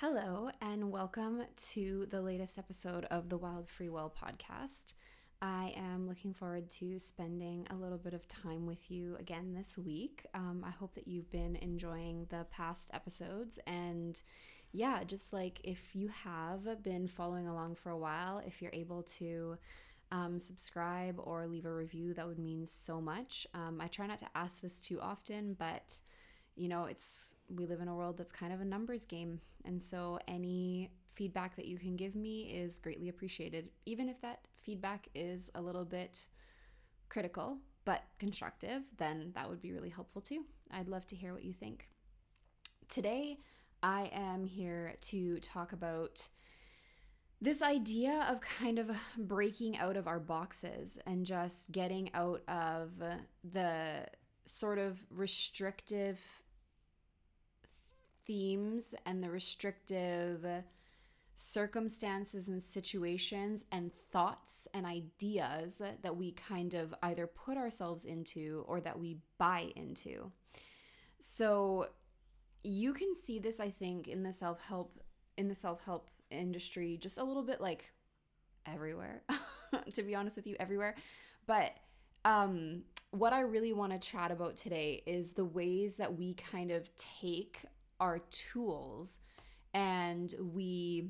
Hello, and welcome to the latest episode of the Wild Free Will podcast. I am looking forward to spending a little bit of time with you again this week. I hope that you've been enjoying the past episodes. And yeah, just like if you have been following along for a while, if you're able to subscribe or leave a review, that would mean so much. I try not to ask this too often, but we live in a world that's kind of a numbers game. And so any feedback that you can give me is greatly appreciated, even if that feedback is a little bit critical but constructive, then that would be really helpful too. I'd love to hear what you think. Today, I am here to talk about this idea of kind of breaking out of our boxes and just getting out of the sort of restrictive themes and the restrictive circumstances and situations and thoughts and ideas that we kind of either put ourselves into or that we buy into. So you can see this, I think, in the self-help industry just a little bit like everywhere, to be honest with you, everywhere. But what I really want to chat about today is the ways that we kind of take our tools and we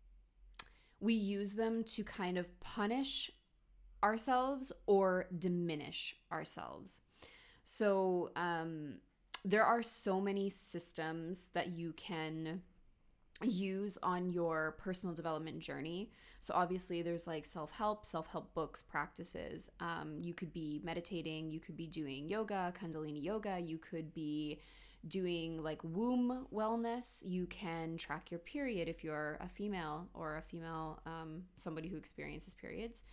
use them to kind of punish ourselves or diminish ourselves. So there are so many systems that you can use on your personal development journey. So obviously there's like self-help books, practices. You could be meditating, you could be doing yoga, Kundalini yoga, you could be doing like womb wellness. You can track your period if you're a female somebody who experiences periods.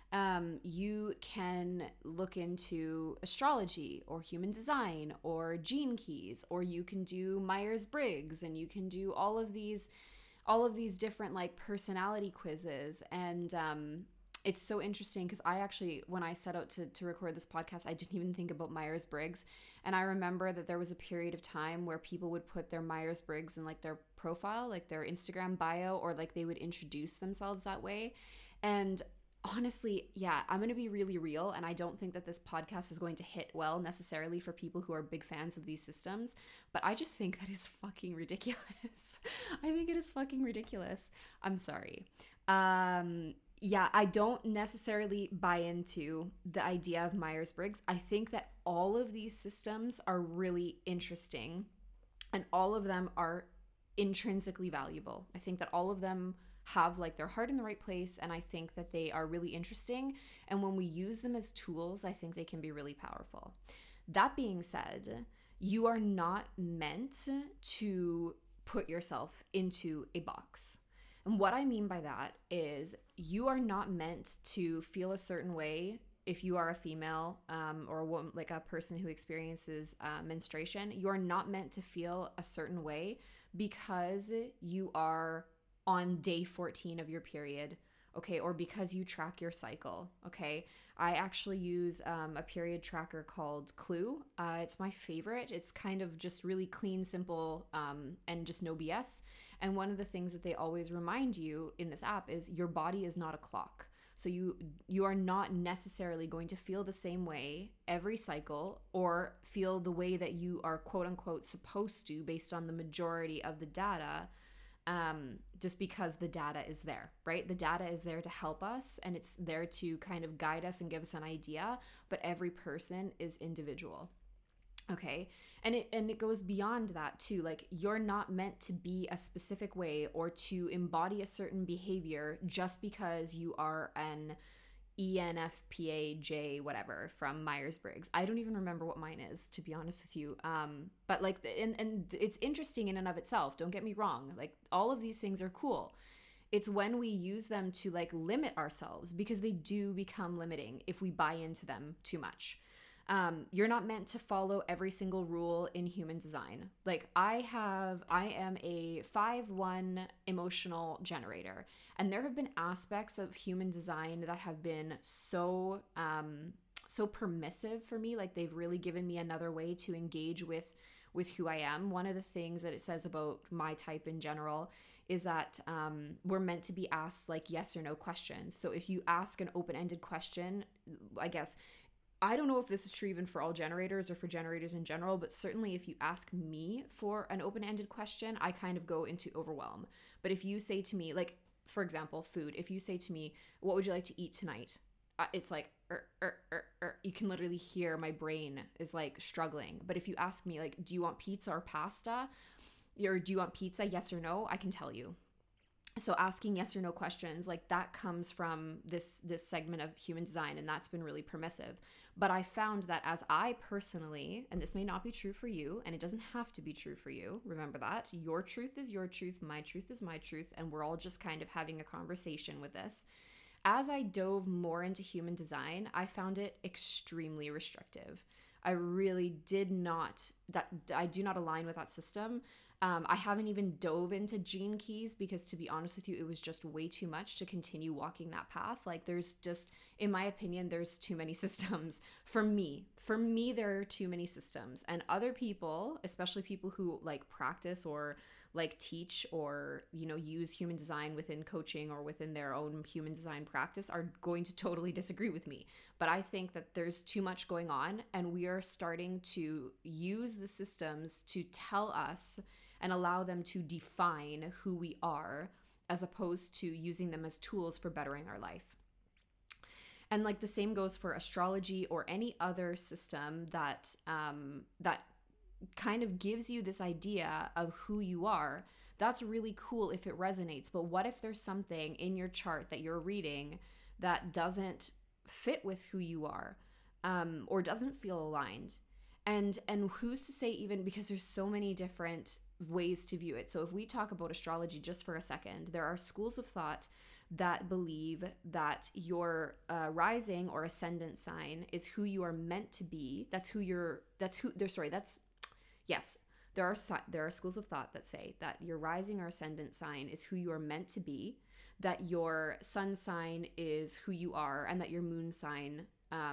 You can look into astrology or human design or gene keys, or you can do Myers-Briggs, and you can do all of these different like personality quizzes. And it's so interesting because I actually, when I set out to record this podcast, I didn't even think about Myers-Briggs. And I remember that there was a period of time where people would put their Myers-Briggs in like their profile, like their Instagram bio, or like they would introduce themselves that way. And honestly, yeah, I'm going to be really real, and I don't think that this podcast is going to hit well necessarily for people who are big fans of these systems, but I just think that is fucking ridiculous. I think it is fucking ridiculous. I'm sorry. Yeah, I don't necessarily buy into the idea of Myers-Briggs. I think that all of these systems are really interesting, and all of them are intrinsically valuable. I think that all of them have like their heart in the right place, and I think that they are really interesting, and when we use them as tools, I think they can be really powerful. That being said, you are not meant to put yourself into a box. And what I mean by that is you are not meant to feel a certain way if you are a female or a woman, like a person who experiences menstruation. You are not meant to feel a certain way because you are on day 14 of your period, okay, or because you track your cycle, okay. I actually use a period tracker called Clue. It's my favorite. It's kind of just really clean, simple, and just no BS. And one of the things that they always remind you in this app is your body is not a clock. So you are not necessarily going to feel the same way every cycle or feel the way that you are quote unquote supposed to based on the majority of the data. Just because the data is there, right? The data is there to help us, and it's there to kind of guide us and give us an idea, but every person is individual. Okay. And it goes beyond that too. Like, you're not meant to be a specific way or to embody a certain behavior just because you are an ENFPAJ whatever from Myers-Briggs. I don't even remember what mine is, to be honest with you. But like, and it's interesting in and of itself. Don't get me wrong. Like, all of these things are cool. It's when we use them to like limit ourselves, because they do become limiting if we buy into them too much. You're not meant to follow every single rule in human design. Like, I am a 5/1 emotional generator, and there have been aspects of human design that have been so permissive for me. Like, they've really given me another way to engage with with who I am. One of the things that it says about my type in general is that we're meant to be asked like yes or no questions. So if you ask an open-ended question, I guess, I don't know if this is true even for all generators or for generators in general, but certainly if you ask me for an open-ended question, I kind of go into overwhelm. But if you say to me, like, for example, food, if you say to me, what would you like to eat tonight? It's like, you can literally hear my brain is like struggling. But if you ask me, like, do you want pizza or pasta? Or do you want pizza? Yes or no? I can tell you. So asking yes or no questions, like that comes from this segment of human design, and that's been really permissive. But I found that as I personally, and this may not be true for you, and it doesn't have to be true for you, remember that your truth is your truth, my truth is my truth, and we're all just kind of having a conversation with this. As I dove more into human design, I found it extremely restrictive. I really I do not align with that system. I haven't even dove into gene keys because, to be honest with you, it was just way too much to continue walking that path. Like, there's just, in my opinion, there's too many systems for me. For me, there are too many systems, and other people, especially people who like practice or like teach or, you know, use human design within coaching or within their own human design practice, are going to totally disagree with me. But I think that there's too much going on, and we are starting to use the systems to tell us and allow them to define who we are, as opposed to using them as tools for bettering our life. And like the same goes for astrology or any other system that that kind of gives you this idea of who you are. That's really cool if it resonates. But what if there's something in your chart that you're reading that doesn't fit with who you are, or doesn't feel aligned? And who's to say, even because there's so many different ways to view it. So if we talk about astrology just for a second, there are schools of thought that believe that your rising or ascendant sign is who you are meant to be. Yes, there are schools of thought that say that your rising or ascendant sign is who you are meant to be, that your sun sign is who you are, and that your moon sign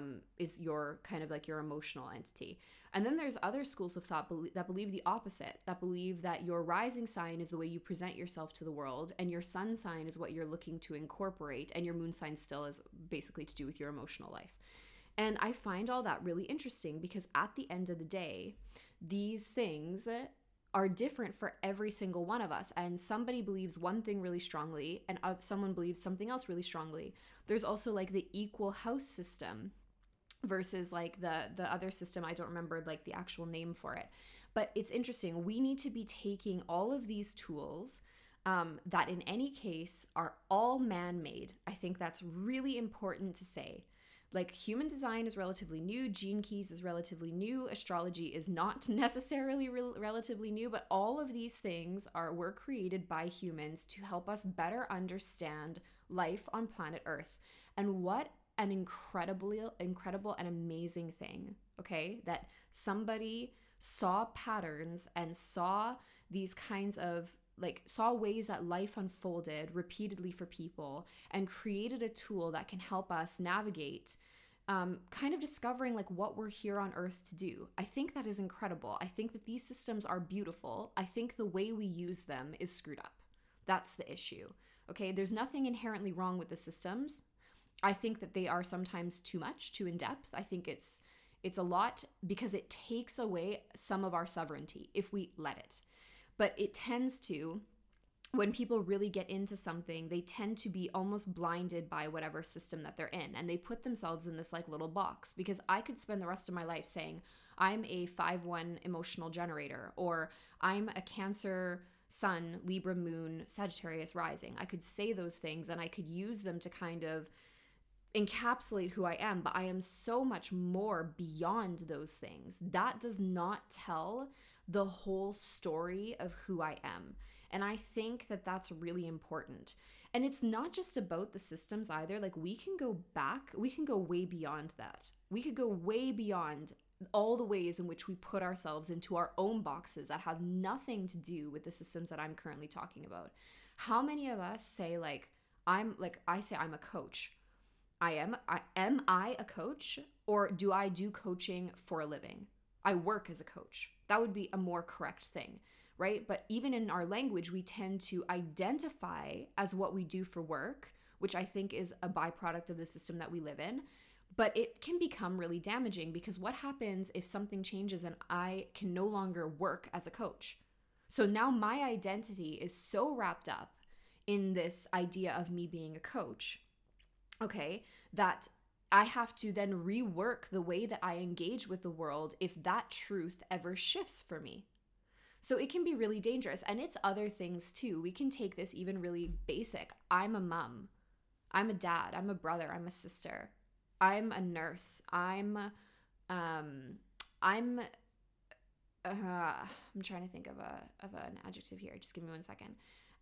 is your kind of like your emotional entity. And then there's other schools of thought that believe the opposite, that believe that your rising sign is the way you present yourself to the world, and your sun sign is what you're looking to incorporate, and your moon sign still is basically to do with your emotional life. And I find all that really interesting because at the end of the day, these things are different for every single one of us. And somebody believes one thing really strongly and someone believes something else really strongly. There's also like the equal house system versus like the other system. I don't remember like the actual name for it. But it's interesting. We need to be taking all of these tools that in any case are all man-made. I think that's really important to say. Like, human design is relatively new, gene keys is relatively new, astrology is not necessarily relatively new, but all of these things were created by humans to help us better understand life on planet Earth. And what an incredible and amazing thing, okay? That somebody saw patterns and saw these kinds of saw ways that life unfolded repeatedly for people and created a tool that can help us navigate kind of discovering like what we're here on earth to do. I think that is incredible. I think that these systems are beautiful. I think the way we use them is screwed up. That's the issue. Okay, there's nothing inherently wrong with the systems. I think that they are sometimes too much, too in depth. I think it's a lot because it takes away some of our sovereignty if we let it. But it tends to, when people really get into something, they tend to be almost blinded by whatever system that they're in. And they put themselves in this like little box, because I could spend the rest of my life saying, I'm a 5/1 emotional generator, or I'm a Cancer sun, Libra moon, Sagittarius rising. I could say those things and I could use them to kind of encapsulate who I am, but I am so much more beyond those things. That does not tell the whole story of who I am. And I think that that's really important. And it's not just about the systems either. Like, we can go back, we can go way beyond that. We could go way beyond all the ways in which we put ourselves into our own boxes that have nothing to do with the systems that I'm currently talking about. How many of us say I say I'm a coach. Am I a coach, or do I do coaching for a living? I work as a coach. That would be a more correct thing, right? But even in our language, we tend to identify as what we do for work, which I think is a byproduct of the system that we live in. But it can become really damaging, because what happens if something changes and I can no longer work as a coach? So now my identity is so wrapped up in this idea of me being a coach, okay, that I have to then rework the way that I engage with the world if that truth ever shifts for me. So it can be really dangerous. And it's other things too. We can take this even really basic. I'm a mom. I'm a dad. I'm a brother. I'm a sister. I'm a nurse. I'm trying to think of an adjective here. Just give me 1 second.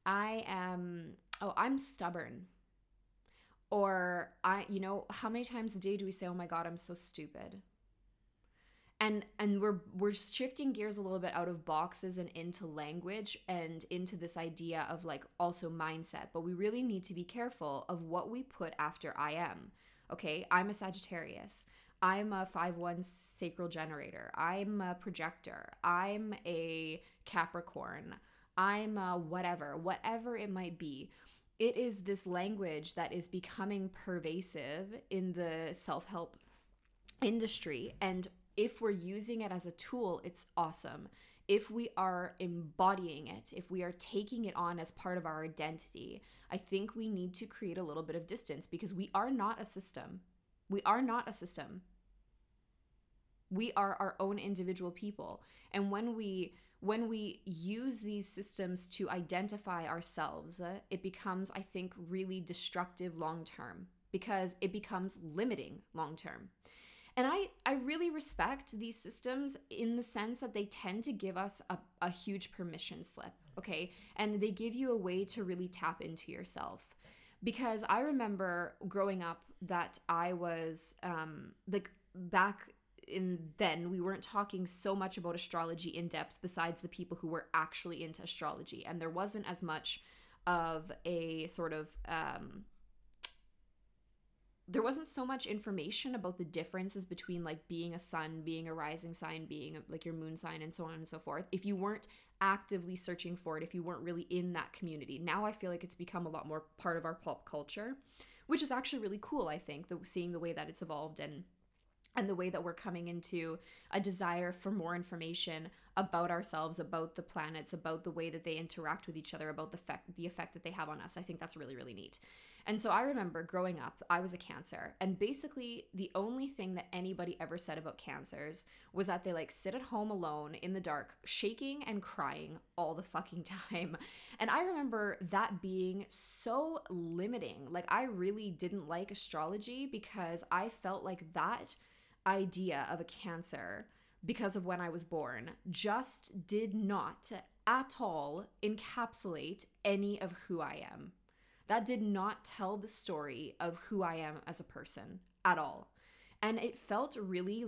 I'm stubborn. Or how many times a day do we say, "Oh my God, I'm so stupid"? And we're shifting gears a little bit out of boxes and into language and into this idea of like also mindset. But we really need to be careful of what we put after I am. Okay, I'm a Sagittarius. I'm a 5/1 sacral generator. I'm a projector. I'm a Capricorn. I'm a whatever it might be. It is this language that is becoming pervasive in the self-help industry. And if we're using it as a tool, it's awesome. If we are embodying it, if we are taking it on as part of our identity, I think we need to create a little bit of distance, because we are not a system. We are not a system. We are our own individual people. And when we use these systems to identify ourselves, it becomes, I think, really destructive long-term, because it becomes limiting long-term. And I really respect these systems in the sense that they tend to give us a huge permission slip, okay? And they give you a way to really tap into yourself. Because I remember growing up that I was, back in then, we weren't talking so much about astrology in depth besides the people who were actually into astrology. And there wasn't as much of a sort of... there wasn't so much information about the differences between like being a sun, being a rising sign, being like your moon sign, and so on and so forth. If you weren't actively searching for it, if you weren't really in that community. Now I feel like it's become a lot more part of our pop culture, which is actually really cool, I think, seeing the way that it's evolved and the way that we're coming into a desire for more information about ourselves, about the planets, about the way that they interact with each other, about the effect that they have on us. I think that's really, really neat. And so I remember growing up, I was a Cancer, and basically the only thing that anybody ever said about Cancers was that they like sit at home alone in the dark, shaking and crying all the fucking time. And I remember that being so limiting. Like, I really didn't like astrology because I felt like that idea of a Cancer, because of when I was born, just did not at all encapsulate any of who I am. That did not tell the story of who I am as a person at all. And it felt really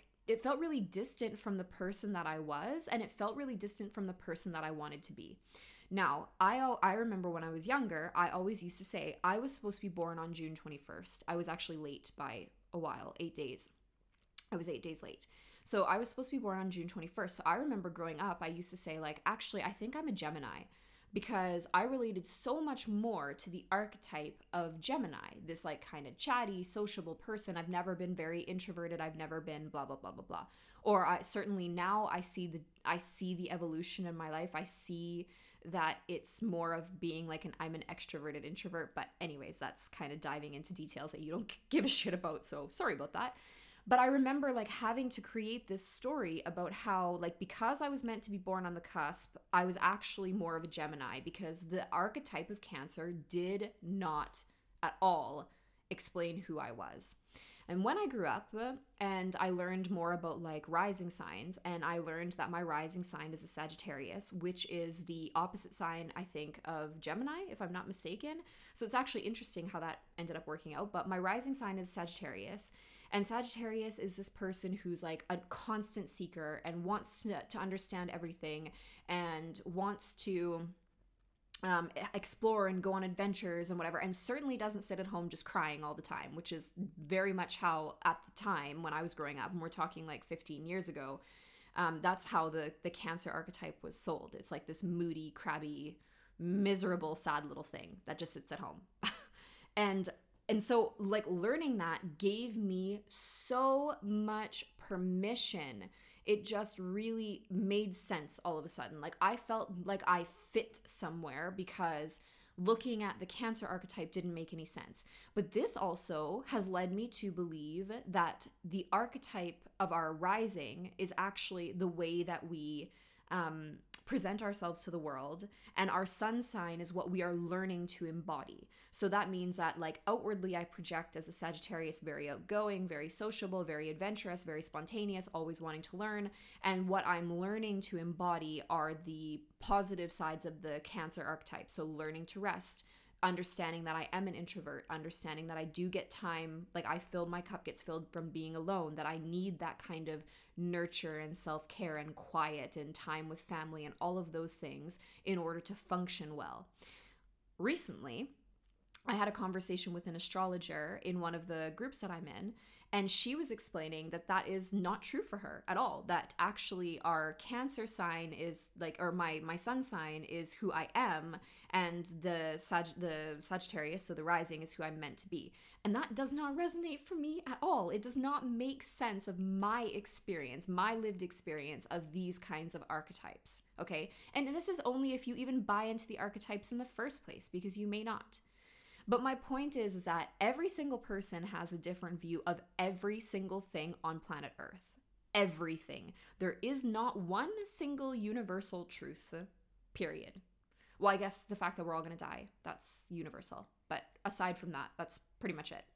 distant from the person that I was, and it felt really distant from the person that I wanted to be. Now, I remember when I was younger, I always used to say I was supposed to be born on June 21st. I was actually late by a while, 8 days. I was 8 days late. So I was supposed to be born on June 21st. So I remember growing up, I used to say like, actually, I think I'm a Gemini, because I related so much more to the archetype of Gemini, this like kind of chatty, sociable person. I've never been very introverted. I've never been blah, blah, blah, blah, blah. Or certainly now I see the evolution in my life. I see that it's more of being like I'm an extroverted introvert. But anyways, that's kind of diving into details that you don't give a shit about. So sorry about that. But I remember like having to create this story about how like, because I was meant to be born on the cusp, I was actually more of a Gemini, because the archetype of Cancer did not at all explain who I was. And when I grew up and I learned more about like rising signs, and I learned that my rising sign is a Sagittarius, which is the opposite sign, I think, of Gemini, if I'm not mistaken. So it's actually interesting how that ended up working out. But my rising sign is Sagittarius. And Sagittarius is this person who's like a constant seeker and wants to understand everything and wants to explore and go on adventures and whatever, and certainly doesn't sit at home just crying all the time, which is very much how at the time when I was growing up, and we're talking like 15 years ago, That's how the Cancer archetype was sold. It's like this moody, crabby, miserable, sad little thing that just sits at home. and and so like learning that gave me so much permission. It just really made sense all of a sudden. Like I felt like I fit somewhere because looking at the Cancer archetype didn't make any sense. But this also has led me to believe that the archetype of our rising is actually the way that we present ourselves to the world, and our sun sign is what we are learning to embody. So that means that like outwardly I project as a Sagittarius, very outgoing, very sociable, very adventurous, very spontaneous, always wanting to learn, and what I'm learning to embody are the positive sides of the Cancer archetype. So learning to rest, understanding that I am an introvert, understanding that I do get time, like my cup gets filled from being alone, that I need that kind of nurture and self-care and quiet and time with family and all of those things in order to function well. Recently, I had a conversation with an astrologer in one of the groups that I'm in, and she was explaining that that is not true for her at all. That actually our Cancer sign is like, or my sun sign is who I am, and the Sagittarius, so the rising, is who I'm meant to be. And that does not resonate for me at all. It does not make sense of my experience, my lived experience of these kinds of archetypes, okay? And this is only if you even buy into the archetypes in the first place, because you may not. But my point is that every single person has a different view of every single thing on planet Earth. Everything. There is not one single universal truth, period. Well, I guess the fact that we're all going to die, that's universal. But aside from that, that's pretty much it.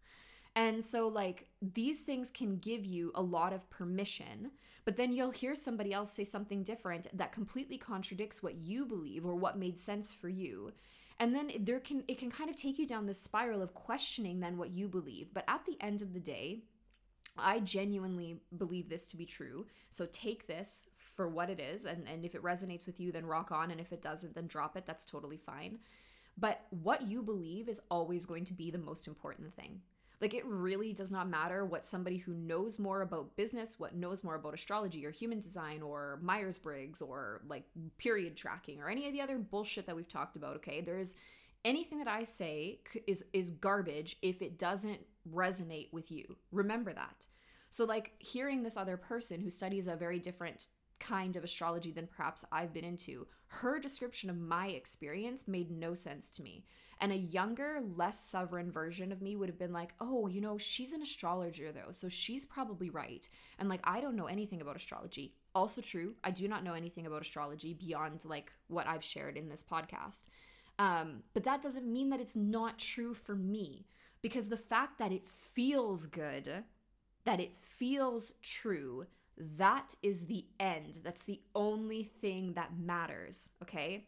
And so like these things can give you a lot of permission, but then you'll hear somebody else say something different that completely contradicts what you believe or what made sense for you. And then it can kind of take you down this spiral of questioning then what you believe. But at the end of the day, I genuinely believe this to be true. So take this for what it is. And if it resonates with you, then rock on. And if it doesn't, then drop it. That's totally fine. But what you believe is always going to be the most important thing. Like it really does not matter what somebody who knows more about business, what knows more about astrology or human design or Myers-Briggs or like period tracking or any of the other bullshit that we've talked about, okay? There's anything that I say is garbage if it doesn't resonate with you. Remember that. So like hearing this other person who studies a very different kind of astrology than perhaps I've been into, her description of my experience made no sense to me. And a younger, less sovereign version of me would have been like, oh, you know, she's an astrologer though, so she's probably right. And like, I don't know anything about astrology. Also true, I do not know anything about astrology beyond like what I've shared in this podcast. But that doesn't mean that it's not true for me, because the fact that it feels good, that it feels true, that is the end. That's the only thing that matters, okay?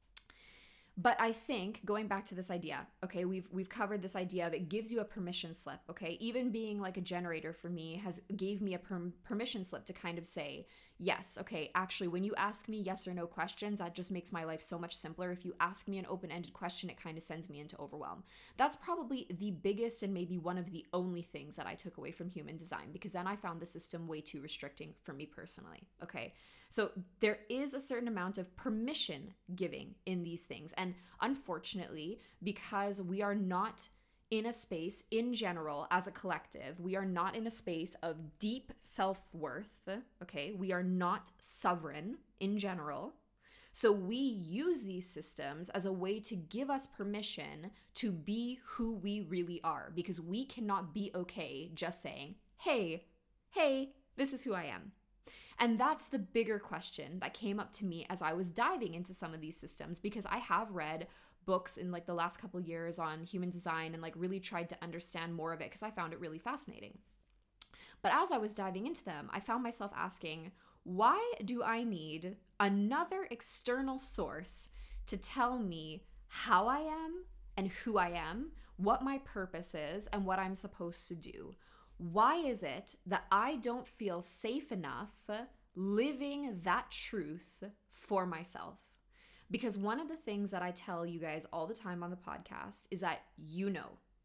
But I think, going back to this idea, okay, we've covered this idea of it gives you a permission slip, okay? Even being like a generator for me gave me a permission slip to kind of say, yes, okay, actually, when you ask me yes or no questions, that just makes my life so much simpler. If you ask me an open-ended question, it kind of sends me into overwhelm. That's probably the biggest and maybe one of the only things that I took away from human design, because then I found the system way too restricting for me personally, okay? So there is a certain amount of permission giving in these things. And unfortunately, because we are not in a space in general as a collective, we are not in a space of deep self-worth, okay? We are not sovereign in general. So we use these systems as a way to give us permission to be who we really are, because we cannot be okay just saying, hey, this is who I am. And that's the bigger question that came up to me as I was diving into some of these systems, because I have read books in like the last couple years on human design and like really tried to understand more of it because I found it really fascinating. But as I was diving into them, I found myself asking, why do I need another external source to tell me how I am and who I am, what my purpose is, and what I'm supposed to do? Why is it that I don't feel safe enough living that truth for myself? Because one of the things that I tell you guys all the time on the podcast is that you know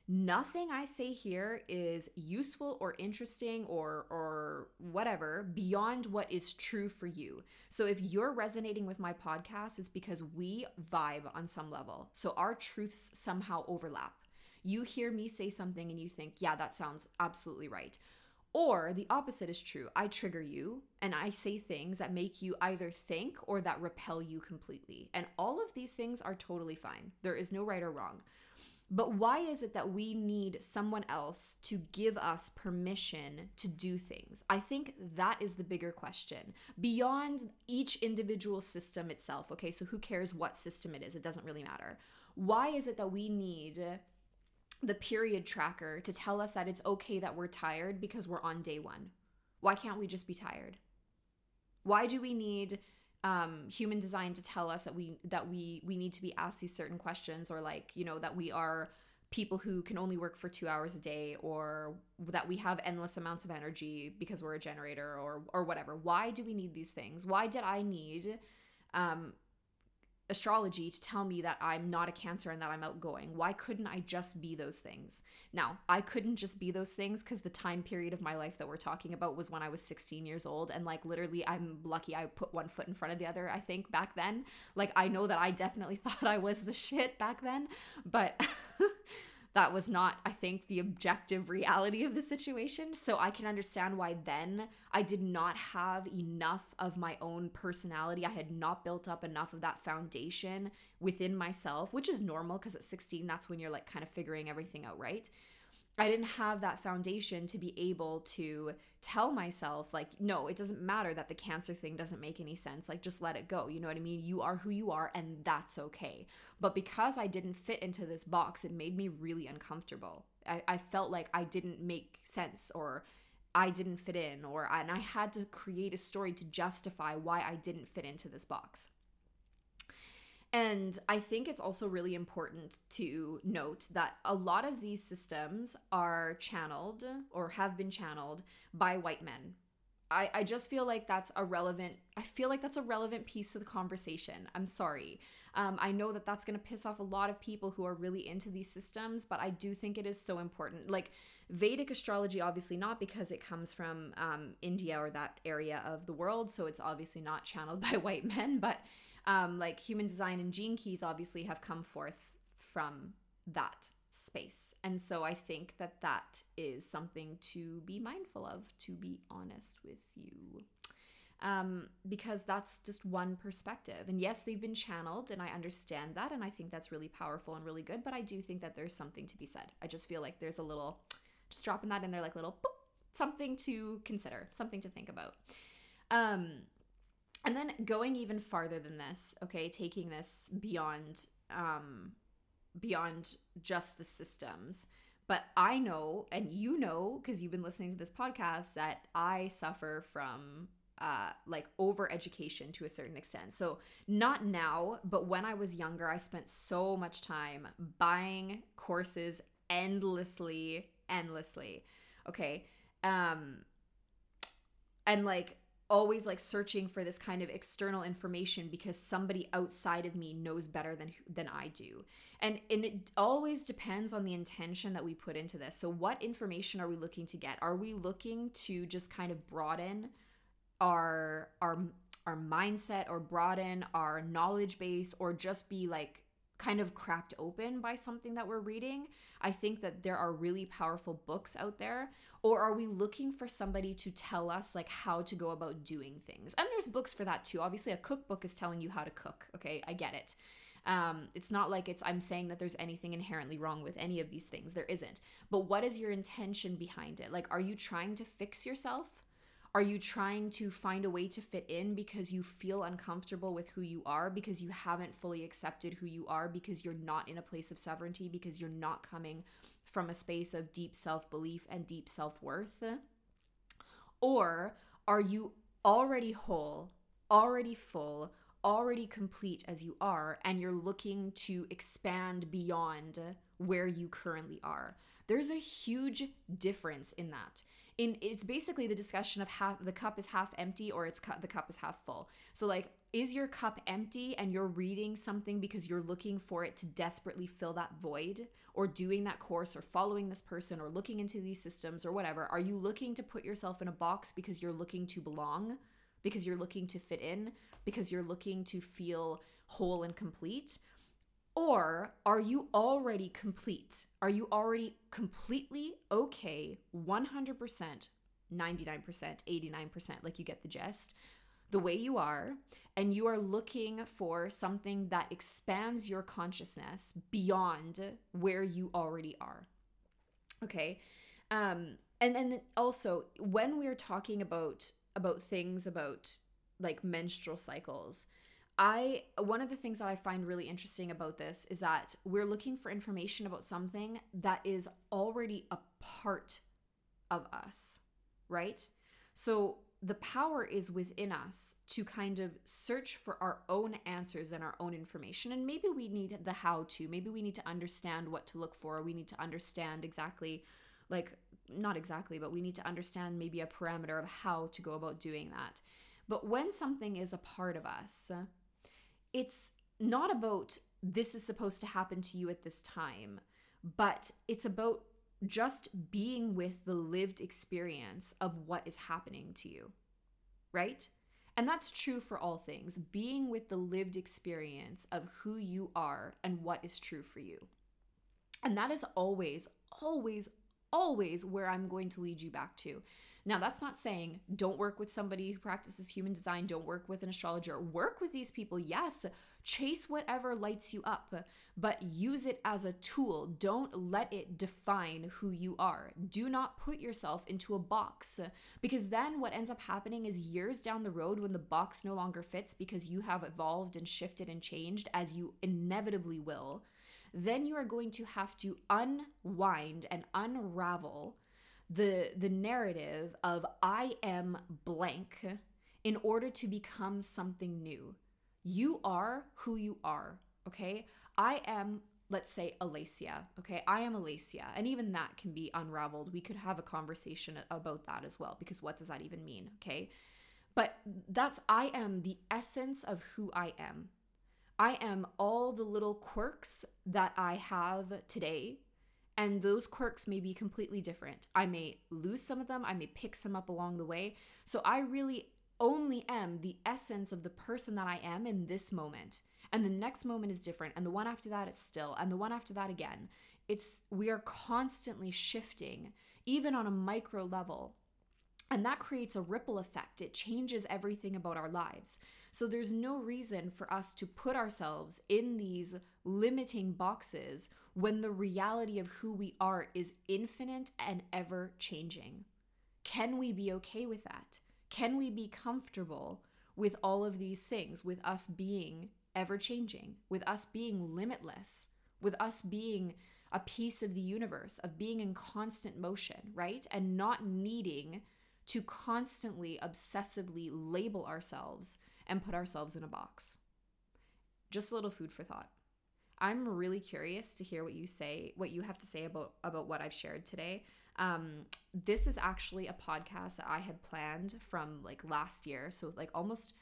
Nothing I say here is useful or interesting or whatever beyond what is true for you. So if you're resonating with my podcast, it's because we vibe on some level. So our truths somehow overlap. You hear me say something and you think, yeah, that sounds absolutely right. Or the opposite is true. I trigger you and I say things that make you either think or that repel you completely. And all of these things are totally fine. There is no right or wrong. But why is it that we need someone else to give us permission to do things? I think that is the bigger question. Beyond each individual system itself, okay, so who cares what system it is? It doesn't really matter. Why is it that we need the period tracker to tell us that it's okay that we're tired because we're on day one? Why can't we just be tired? Why do we need human design to tell us that we need to be asked these certain questions, or like, you know, that we are people who can only work for 2 hours a day, or that we have endless amounts of energy because we're a generator, or whatever? Why do we need these things? Why did I need astrology to tell me that I'm not a Cancer and that I'm outgoing? Why couldn't I just be those things? Now, I couldn't just be those things because the time period of my life that we're talking about was when I was 16 years old. And like literally, I'm lucky I put one foot in front of the other, I think, back then. Like, I know that I definitely thought I was the shit back then, but that was not, I think, the objective reality of the situation. So I can understand why then I did not have enough of my own personality. I had not built up enough of that foundation within myself, which is normal because at 16, that's when you're like kind of figuring everything out, right? I didn't have that foundation to be able to tell myself, like, no, it doesn't matter that the Cancer thing doesn't make any sense. Like, just let it go. You know what I mean? You are who you are, and that's okay. But because I didn't fit into this box, it made me really uncomfortable. I felt like I didn't make sense, or I didn't fit in, and I had to create a story to justify why I didn't fit into this box. And I think it's also really important to note that a lot of these systems are channeled or have been channeled by white men. I just feel like that's a relevant piece of the conversation. I'm sorry. I know that that's going to piss off a lot of people who are really into these systems, but I do think it is so important. Like Vedic astrology, obviously not, because it comes from India or that area of the world. So it's obviously not channeled by white men, but like human design and gene keys obviously have come forth from that space. And so I think that that is something to be mindful of, to be honest with you. Because that's just one perspective. And yes, they've been channeled, and I understand that, and I think that's really powerful and really good, but I do think that there's something to be said. I just feel like there's a little, just dropping that in there, like little boop, something to consider, something to think about. And then going even farther than this, okay, taking this beyond just the systems. But I know, and you know, because you've been listening to this podcast, that I suffer from like over education to a certain extent. So not now, but when I was younger, I spent so much time buying courses endlessly. Okay. And like always like searching for this kind of external information because somebody outside of me knows better than I do. And it always depends on the intention that we put into this. So what information are we looking to get? Are we looking to just kind of broaden our mindset, or broaden our knowledge base, or just be like kind of cracked open by something that we're reading? I think that there are really powerful books out there. Or are we looking for somebody to tell us like how to go about doing things? And there's books for that too. Obviously a cookbook is telling you how to cook. Okay, I get it. It's not like I'm saying that there's anything inherently wrong with any of these things. There isn't. But what is your intention behind it? Like, are you trying to fix yourself? Are you trying to find a way to fit in because you feel uncomfortable with who you are, because you haven't fully accepted who you are, because you're not in a place of sovereignty, because you're not coming from a space of deep self-belief and deep self-worth? Or are you already whole, already full, already complete as you are, and you're looking to expand beyond where you currently are? There's a huge difference in that. It's basically the discussion of the cup is half empty, or the cup is half full. So like is your cup empty and you're reading something because you're looking for it to desperately fill that void, or doing that course or following this person or looking into these systems or whatever? Are you looking to put yourself in a box because you're looking to belong, because you're looking to fit in, because you're looking to feel whole and complete? Or are you already complete? Are you already completely okay, 100%, 99%, 89%, like you get the gist, the way you are, and you are looking for something that expands your consciousness beyond where you already are? Okay. And then also, when we're talking about things about like menstrual cycles, one of the things that I find really interesting about this is that we're looking for information about something that is already a part of us, right? So the power is within us to kind of search for our own answers and our own information. And maybe we need the how to, maybe we need to understand what to look for. We need to understand exactly, like, not exactly, but we need to understand maybe a parameter of how to go about doing that. But when something is a part of us, it's not about this is supposed to happen to you at this time, but it's about just being with the lived experience of what is happening to you, right? And that's true for all things, being with the lived experience of who you are and what is true for you. And that is always, always, always where I'm going to lead you back to. Now, that's not saying don't work with somebody who practices human design, don't work with an astrologer. Work with these people, yes. Chase whatever lights you up, but use it as a tool. Don't let it define who you are. Do not put yourself into a box, because then what ends up happening is years down the road, when the box no longer fits because you have evolved and shifted and changed, as you inevitably will, then you are going to have to unwind and unravel the narrative of I am blank in order to become something new. You are who you are, okay? I am, let's say, Alacia, okay? I am Alacia, and even that can be unraveled. We could have a conversation about that as well, because what does that even mean, okay? But I am the essence of who I am. I am all the little quirks that I have today, and those quirks may be completely different. I may lose some of them. I may pick some up along the way. So I really only am the essence of the person that I am in this moment. And the next moment is different. And the one after that is still. And the one after that again. We are constantly shifting, even on a micro level. And that creates a ripple effect. It changes everything about our lives. So there's no reason for us to put ourselves in these limiting boxes when the reality of who we are is infinite and ever changing. Can we be okay with that? Can we be comfortable with all of these things, with us being ever changing, with us being limitless, with us being a piece of the universe, of being in constant motion, right? And not needing to constantly, obsessively label ourselves and put ourselves in a box. Just a little food for thought. I'm really curious to hear what you have to say about what I've shared today. This is actually a podcast that I had planned from like last year, so like almost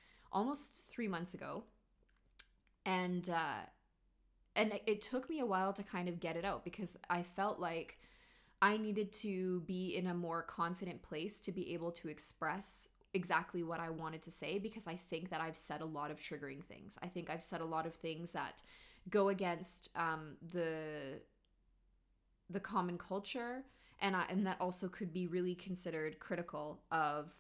3 months ago, and it took me a while to kind of get it out, because I felt like I needed to be in a more confident place to be able to express exactly what I wanted to say, because I think that I've said a lot of triggering things. I think I've said a lot of things that go against the common culture, and that also could be really considered critical of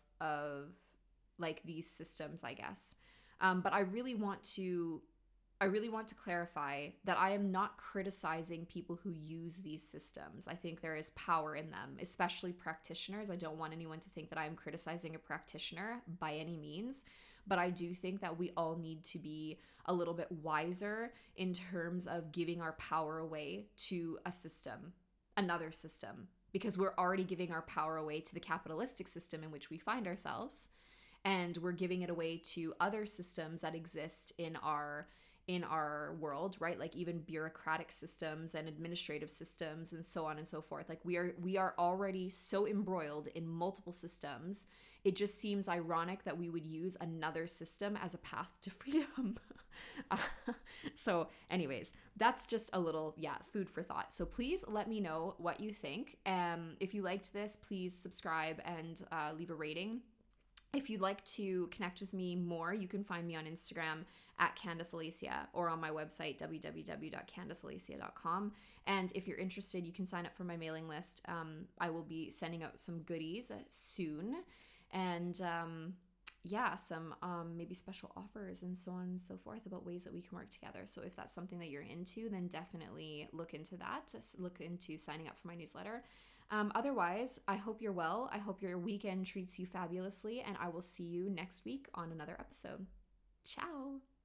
like these systems, I guess. But I really want to clarify that I am not criticizing people who use these systems. I think there is power in them, especially practitioners. I don't want anyone to think that I am criticizing a practitioner by any means, but I do think that we all need to be a little bit wiser in terms of giving our power away to a system, another system, because we're already giving our power away to the capitalistic system in which we find ourselves, and we're giving it away to other systems that exist in our world, right? Like even bureaucratic systems and administrative systems and so on and so forth. Like we are already so embroiled in multiple systems it just seems ironic that we would use another system as a path to freedom. Uh, so, anyways, that's just a little, food for thought. So please let me know what you think. If you liked this, please subscribe and leave a rating. If you'd like to connect with me more, you can find me on Instagram at Candace Alacia or on my website, www.candacealacia.com. And if you're interested, you can sign up for my mailing list. I will be sending out some goodies soon. And some maybe special offers and so on and so forth about ways that we can work together. So if that's something that you're into, then definitely look into that. Look into signing up for my newsletter. Otherwise, I hope you're well. I hope your weekend treats you fabulously, and I will see you next week on another episode. Ciao.